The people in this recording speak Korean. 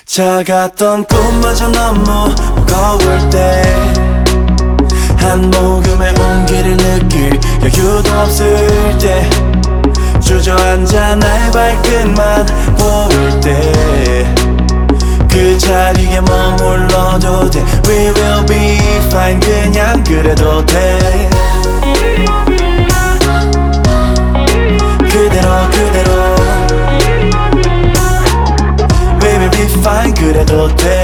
작았던 꿈마저 너무 무거울 때 한 모금의 온기를 느낄 여유도 없을 때 주저앉아 나의 발끝만 보일 때 그 자리에 머물러도 돼. We will be fine. 그냥 그래도 돼. 그대로 그대로 We will be fine. 그래도 돼.